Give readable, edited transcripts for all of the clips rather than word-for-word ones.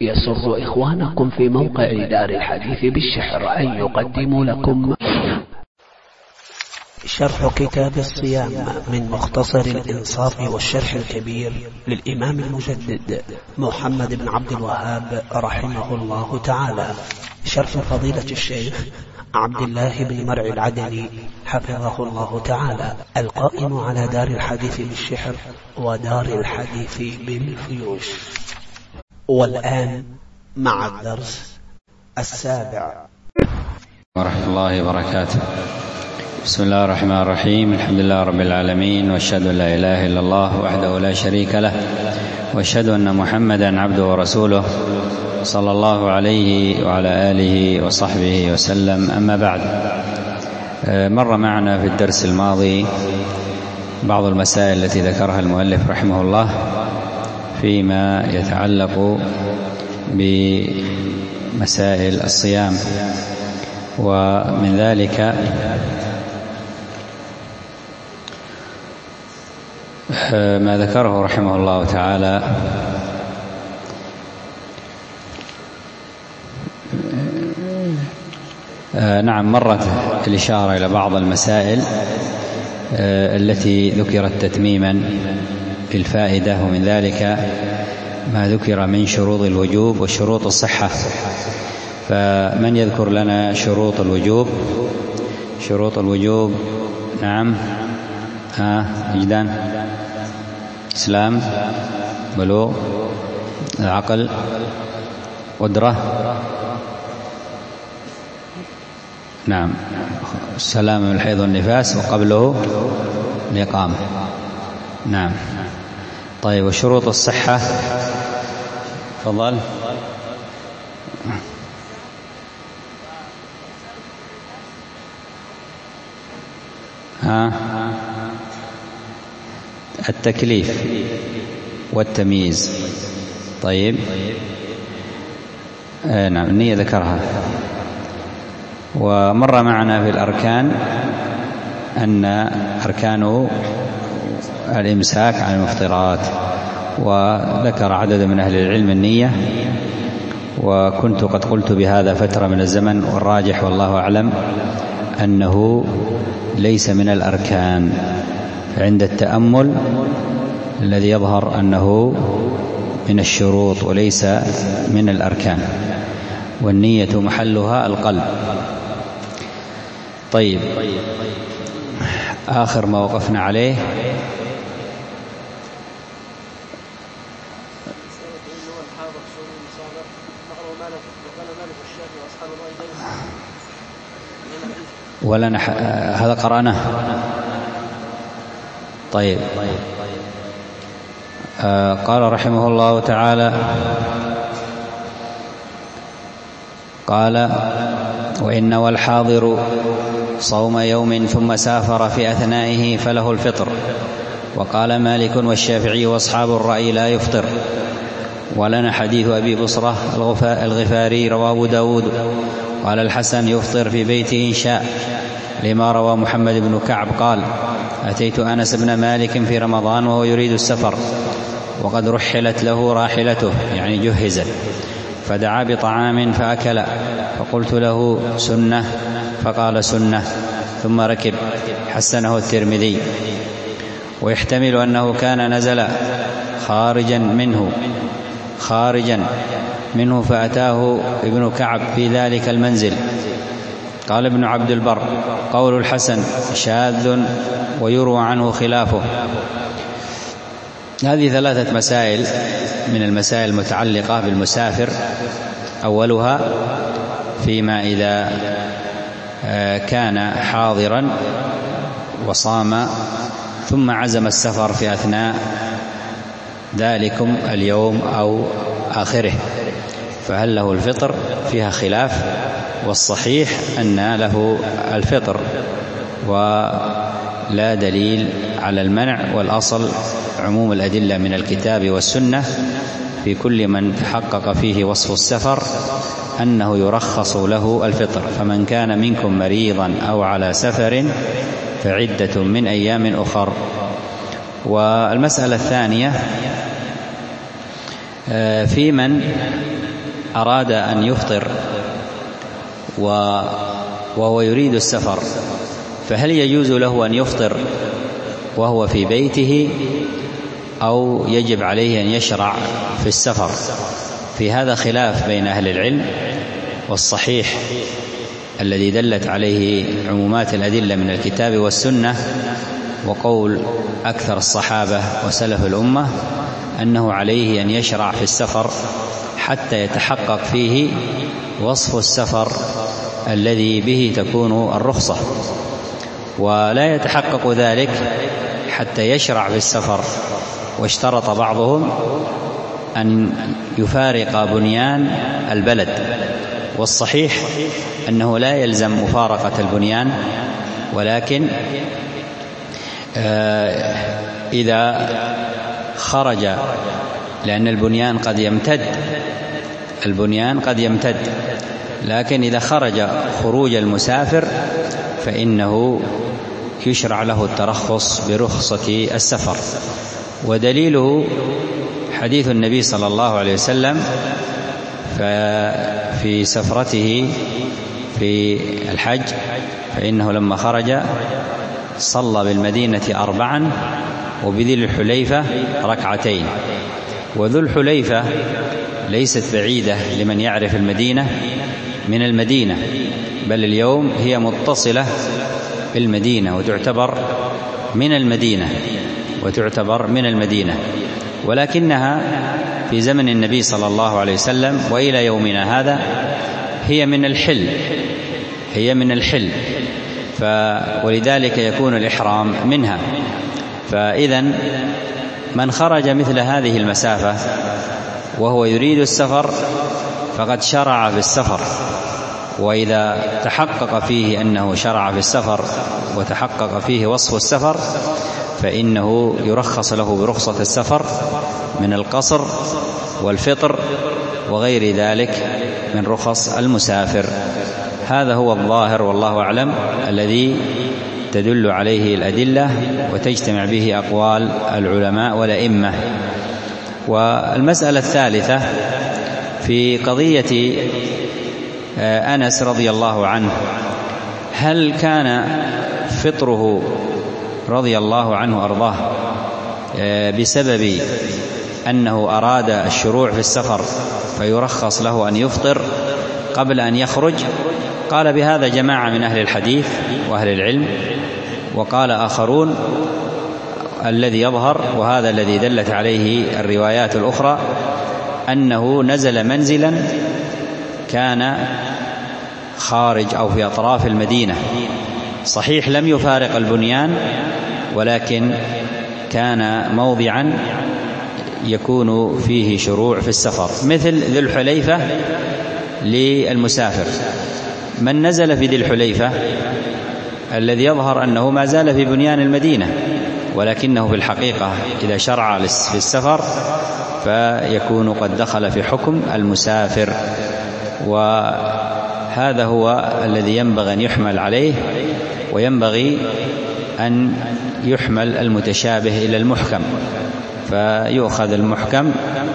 يسر إخوانكم في موقع دار الحديث بالشحر أن يقدموا لكم شرح كتاب الصيام من مختصر الإنصاف والشرح الكبير للإمام المجدد محمد بن عبد الوهاب رحمه الله تعالى، شرح فضيلة الشيخ عبد الله بن مرعي العدني حفظه الله تعالى، القائم على دار الحديث بالشحر ودار الحديث بالفيوش. والآن مع الدرس السابع. ورحمة الله وبركاته. بسم الله الرحمن الرحيم. الحمد لله رب العالمين، واشهد ان لا اله الا الله وحده لا شريك له، واشهد ان محمدا عبده ورسوله صلى الله عليه وعلى اله وصحبه وسلم. اما بعد، مر معنا في الدرس الماضي بعض المسائل التي ذكرها المؤلف رحمه الله فيما يتعلق بمسائل الصيام، ومن ذلك ما ذكره رحمه الله تعالى مرت الإشارة إلى بعض المسائل التي ذكرت تتميما للفائدة، ومن ذلك ما ذكر من شروط الوجوب وشروط الصحة. فمن يذكر لنا شروط الوجوب؟ شروط الوجوب، نعم، وجدان، إسلام، بلوغ، عقل، قدرة، نعم، السلام من الحيض والنفاس، وقبله الإقامة، نعم. طيب، وشروط الصحة؟ تفضل. التكليف والتمييز. طيب، نعم، النية ذكرها. ومر معنا في الأركان أن أركانه الإمساك عن المفطرات، وذكر عدد من أهل العلم النية، وكنت قد قلت بهذا فترة من الزمن، والراجح والله أعلم أنه ليس من الأركان. عند التأمل الذي يظهر أنه من الشروط وليس من الأركان، والنية محلها القلب. طيب، آخر ما وقفنا عليه ولنا هذا قرأناه. طيب، قال رحمه الله تعالى، قال: وإن والحاضر صوم يوم ثم سافر في أثنائه فله الفطر. وقال مالك والشافعي وأصحاب الرأي لا يفطر. ولنا حديث أبي بصرة الغفاري رواه أبو داود. قال الحسن: يفطر في بيته إن شاء، لما روى محمد بن كعب قال: أتيت أنس بن مالك في رمضان وهو يريد السفر، وقد رحلت له راحلته، يعني جهزت، فدعا بطعام فأكل، فقلت له: سنة؟ فقال: سنة. ثم ركب. حسنه الترمذي. ويحتمل أنه كان نزل خارجا منه فأتاه ابن كعب في ذلك المنزل. قال ابن عبد البر: قول الحسن شاذ ويروى عنه خلافه. هذه ثلاثة مسائل من المسائل المتعلقة بالمسافر. أولها فيما إذا كان حاضرا وصام ثم عزم السفر في أثناء ذلكم اليوم أو آخره، فهل له الفطر؟ فيها خلاف، والصحيح أن له الفطر، ولا دليل على المنع، والأصل عموم الأدلة من الكتاب والسنة في كل من تحقق فيه وصف السفر أنه يرخص له الفطر. فمن كان منكم مريضا أو على سفر فعدة من أيام أخر. والمسألة الثانية في من أراد أن يفطر وهو يريد السفر، فهل يجوز له أن يفطر وهو في بيته أو يجب عليه أن يشرع في السفر؟ في هذا خلاف بين أهل العلم، والصحيح الذي دلت عليه عمومات الأدلة من الكتاب والسنة وقول أكثر الصحابة وسلف الأمة أنه عليه أن يشرع في السفر حتى يتحقق فيه وصف السفر الذي به تكون الرخصة، ولا يتحقق ذلك حتى يشرع في السفر. واشترط بعضهم أن يفارق بنيان البلد، والصحيح أنه لا يلزم مفارقة البنيان، ولكن إذا خرج، لأن البنيان قد يمتد، لكن إذا خرج خروج المسافر فإنه يشرع له الترخص برخصة السفر. ودليله حديث النبي صلى الله عليه وسلم في سفرته في الحج، فإنه لما خرج صلى بالمدينة 4 وبذي الحليفة 2. وذو الحليفة ليست بعيدة لمن يعرف المدينة من المدينة، بل اليوم هي متصلة بالمدينة وتعتبر من المدينة، ولكنها في زمن النبي صلى الله عليه وسلم وإلى يومنا هذا هي من الحل، ولذلك يكون الإحرام منها. فإذا من خرج مثل هذه المسافة وهو يريد السفر فقد شرع في السفر، وإذا تحقق فيه أنه شرع في السفر وتحقق فيه وصف السفر فإنه يرخص له برخصة السفر من القصر والفطر وغير ذلك من رخص المسافر. هذا هو الظاهر والله أعلم الذي تدل عليه الأدلة وتجتمع به أقوال العلماء والأئمة. والمسألة الثالثة في قضية أنس رضي الله عنه، هل كان فطره رضي الله عنه أرضاه بسبب أنه أراد الشروع في السفر فيرخص له أن يفطر قبل أن يخرج؟ قال بهذا جماعة من أهل الحديث وأهل العلم، وقال آخرون الذي يظهر وهذا الذي دلت عليه الروايات الأخرى أنه نزل منزلا كان خارج أو في أطراف المدينة، صحيح لم يفارق البنيان ولكن كان موضعا يكون فيه شروع في السفر، مثل ذي الحليفة للمسافر. من نزل في ذي الحليفة الذي يظهر أنه ما زال في بنيان المدينة، ولكنه في الحقيقة إذا شرع في السفر فيكون قد دخل في حكم المسافر، وهذا هو الذي ينبغي أن يحمل عليه، وينبغي أن يحمل المتشابه إلى المحكم، فيؤخذ المحكم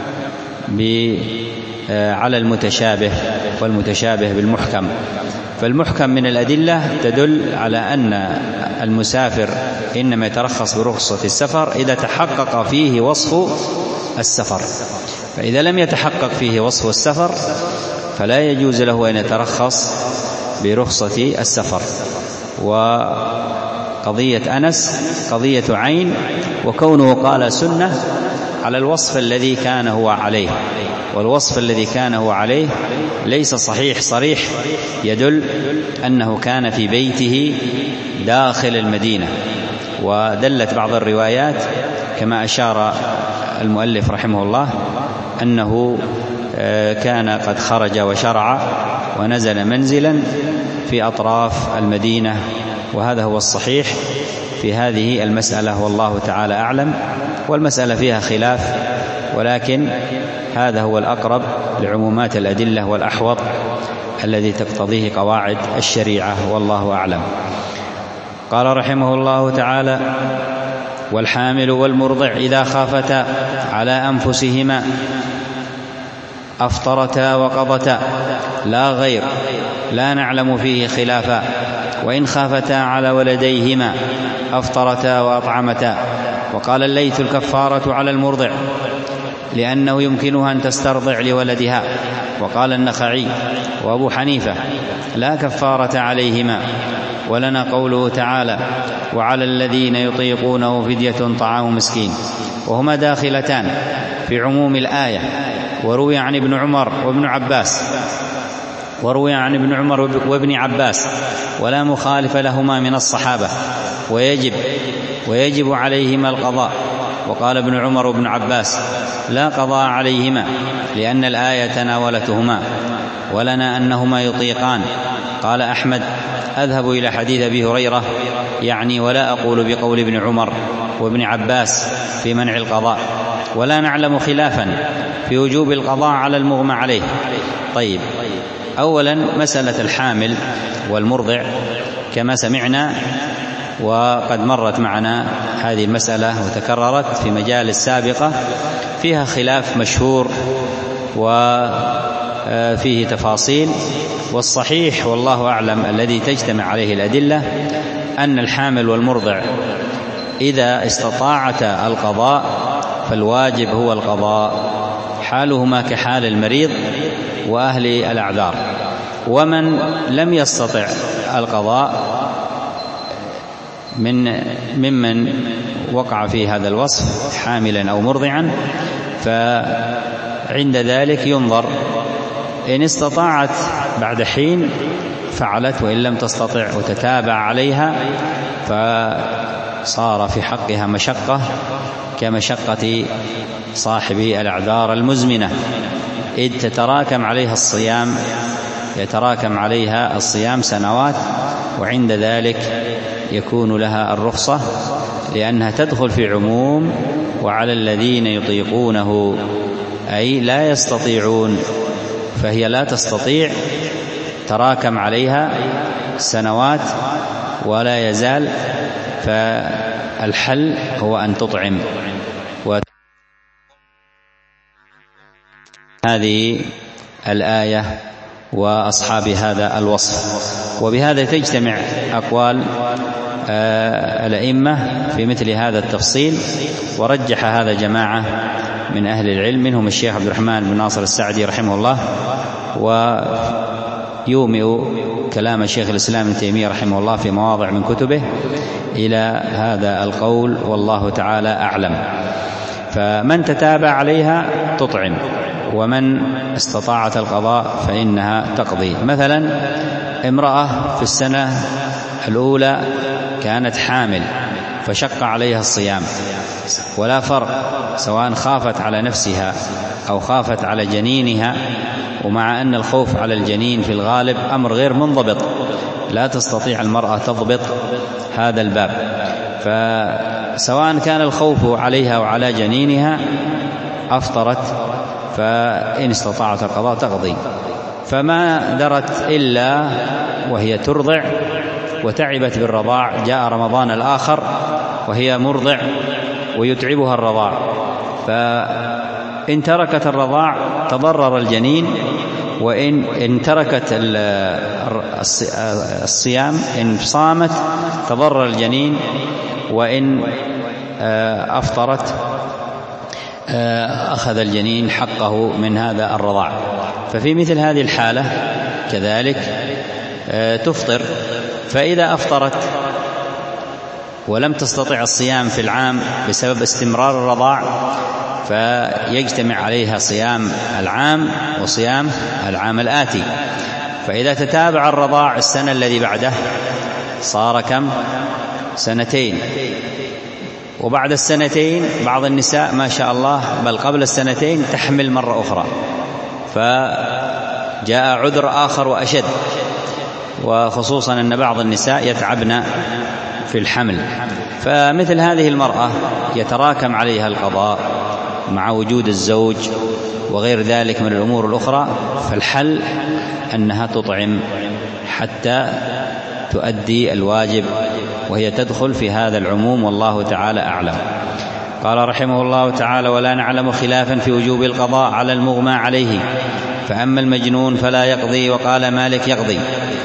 على المتشابه والمتشابه بالمحكم. فالمحكم من الأدلة تدل على أن المسافر إنما يترخص برخصة السفر إذا تحقق فيه وصف السفر، فإذا لم يتحقق فيه وصف السفر فلا يجوز له أن يترخص برخصة السفر. وقضية أنس قضية عين، وكونه قال سنة على الوصف الذي كان هو عليه، والوصف الذي كان هو عليه ليس صريح يدل أنه كان في بيته داخل المدينة. ودلت بعض الروايات كما أشار المؤلف رحمه الله أنه كان قد خرج وشرع ونزل منزلا في أطراف المدينة، وهذا هو الصحيح في هذه المسألة والله تعالى أعلم. والمسألة فيها خلاف، ولكن هذا هو الأقرب لعمومات الأدلة والأحوط الذي تقتضيه قواعد الشريعة والله أعلم. قال رحمه الله تعالى: والحامل والمرضع إذا خافتا على أنفسهما أفطرتا وقضتا لا غير، لا نعلم فيه خلافا، وإن خافتا على ولديهما أفطرتا وأطعمتا. وقال الليث الكفارة على المرضع لأنه يمكنها أن تسترضع لولدها. وقال النخعي وأبو حنيفة لا كفارة عليهما. ولنا قوله تعالى وعلى الذين يطيقونه فدية طعام مسكين، وهما داخلتان في عموم الآية. وروي عن ابن عمر وابن عباس ولا مخالف لهما من الصحابة، ويجب عليهما القضاء. وقال ابن عمر وابن عباس لا قضاء عليهما لأن الآية تناولتهما. ولنا أنهما يطيقان. قال أحمد أذهب إلى حديث أبي هريرة يعني، ولا أقول بقول ابن عمر وابن عباس في منع القضاء، ولا نعلم خلافا في وجوب القضاء على المغمى عليه. طيب، أولا مسألة الحامل والمرضع كما سمعنا، وقد مرت معنا هذه المسألة وتكررت في مجالس سابقة، فيها خلاف مشهور وفيه تفاصيل. والصحيح والله أعلم الذي تجتمع عليه الأدلة أن الحامل والمرضع إذا استطاعتا القضاء فالواجب هو القضاء، حالهما كحال المريض وأهل الأعذار. ومن لم يستطع القضاء ممن وقع في هذا الوصف حاملا أو مرضعا، فعند ذلك ينظر، إن استطاعت بعد حين فعلت، وإن لم تستطع وتتابع عليها فصار في حقها مشقة كمشقة صاحب الأعذار المزمنة، إذ يتراكم عليها الصيام سنوات، وعند ذلك يكون لها الرخصة لأنها تدخل في عموم وعلى الذين يطيقونه، أي لا يستطيعون، فهي لا تستطيع، تراكم عليها سنوات ولا يزال، فالحل هو أن تطعم. هذه الآية وأصحاب هذا الوصف. وبهذا تجتمع أقوال الأئمة في مثل هذا التفصيل، ورجح هذا جماعة من أهل العلم، منهم الشيخ عبد الرحمن بن ناصر السعدي رحمه الله، ويومئ كلام الشيخ الإسلام ابن تيمية رحمه الله في مواضع من كتبه إلى هذا القول، والله تعالى أعلم. فمن تتابع عليها تطعم، ومن استطاعت القضاء فإنها تقضي. مثلا امرأة في السنة الأولى كانت حامل فشق عليها الصيام، ولا فرق سواء خافت على نفسها أو خافت على جنينها، ومع أن الخوف على الجنين في الغالب أمر غير منضبط، لا تستطيع المرأة تضبط هذا الباب، فسواء كان الخوف عليها وعلى جنينها أفطرت، فإن استطاعت القضاء تقضي. فما درت إلا وهي ترضع وتعبت بالرضاع، جاء رمضان الآخر وهي مرضع ويتعبها الرضاع، فإن تركت الرضاع تضرر الجنين، وإن تركت الصيام إن صامت تضرر الجنين، وإن أفطرت أخذ الجنين حقه من هذا الرضاع. ففي مثل هذه الحالة كذلك تفطر. فإذا أفطرت ولم تستطع الصيام في العام بسبب استمرار الرضاع، فيجتمع عليها صيام العام وصيام العام الآتي. فإذا تتابع الرضاع السنة الذي بعده صار كم؟ 2 وبعد 2 بعض النساء ما شاء الله بل قبل 2 تحمل مرة أخرى، فجاء عذر آخر وأشد، وخصوصا أن بعض النساء يتعبن في الحمل. فمثل هذه المرأة يتراكم عليها القضاء مع وجود الزوج وغير ذلك من الأمور الأخرى، فالحل أنها تطعم حتى تؤدي الواجب، وهي تدخل في هذا العموم، والله تعالى أعلم. قال رحمه الله تعالى: ولا نعلم خلافا في وجوب القضاء على المغمى عليه، فأما المجنون فلا يقضي. وقال مالك: يقضي.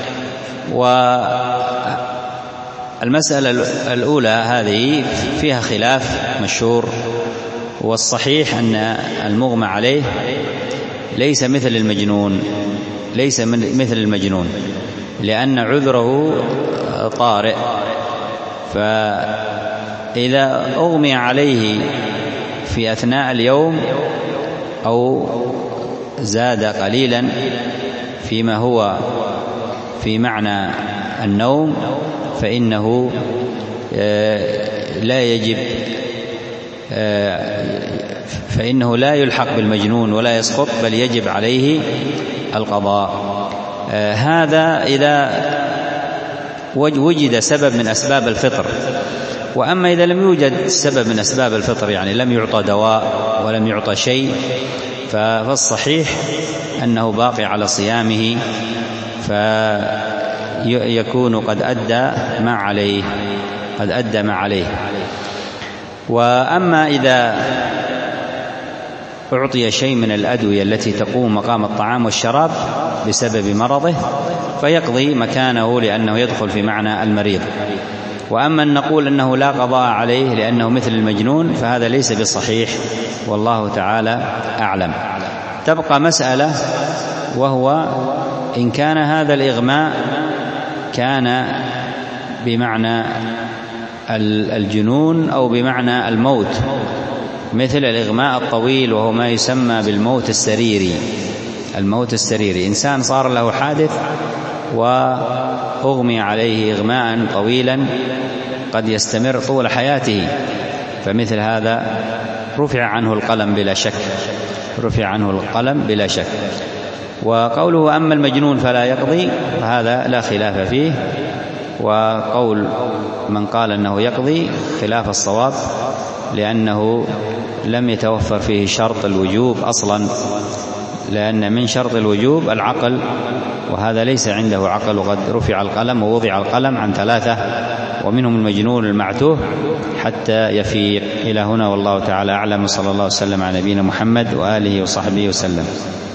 والمسألة الأولى هذه فيها خلاف مشهور، والصحيح أن المغمى عليه ليس مثل المجنون، لأن عذره طارئ. فإذا أغمي عليه في أثناء اليوم أو زاد قليلا فيما هو في معنى النوم فإنه لا يلحق بالمجنون ولا يسقط، بل يجب عليه القضاء. هذا إذا وجد سبب من أسباب الفطر. وأما إذا لم يوجد سبب من أسباب الفطر، يعني لم يعطى دواء ولم يعطى شيء، فالصحيح أنه باقي على صيامه، فيكون قد أدى ما عليه. وأما إذا أعطي شيء من الأدوية التي تقوم مقام الطعام والشراب بسبب مرضه فيقضي مكانه، لأنه يدخل في معنى المريض. وأما أن نقول أنه لا قضاء عليه لأنه مثل المجنون فهذا ليس بصحيح، والله تعالى أعلم. تبقى مسألة، وهو إن كان هذا الإغماء كان بمعنى الجنون أو بمعنى الموت، مثل الإغماء الطويل وهو ما يسمى بالموت السريري. إنسان صار له حادث وأغمي عليه إغماء طويلا قد يستمر طول حياته، فمثل هذا رفع عنه القلم بلا شك. وقوله: أما المجنون فلا يقضي، هذا لا خلاف فيه، وقول من قال أنه يقضي خلاف الصواب، لأنه لم يتوفر فيه شرط الوجوب أصلا، لأن من شرط الوجوب العقل، وهذا ليس عنده عقل، وقد رفع القلم ووضع القلم عن 3 ومنهم المجنون المعتوه حتى يفيق. إلى هنا والله تعالى أعلم، صلى الله وسلم على نبينا محمد وآله وصحبه وسلم.